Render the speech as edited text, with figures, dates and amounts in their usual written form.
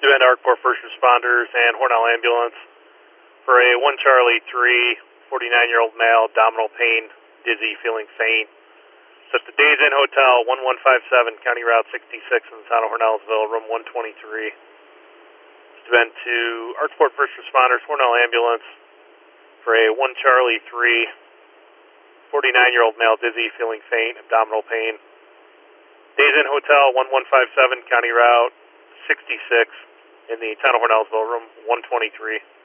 Depend Arcor first responders and Hornell ambulance for a 1 Charlie 3, 49-year-old male, abdominal pain, dizzy, feeling faint. So at the Days Inn Hotel, 1157, County Route 66 in the town of Hornellsville, room 123. Depend to Arcor first responders, Hornell ambulance for a 1 Charlie 3, 49-year-old male, dizzy, feeling faint, abdominal pain. Days Inn Hotel, 1157, County Route 66 in the town of Hornellsville, room 123.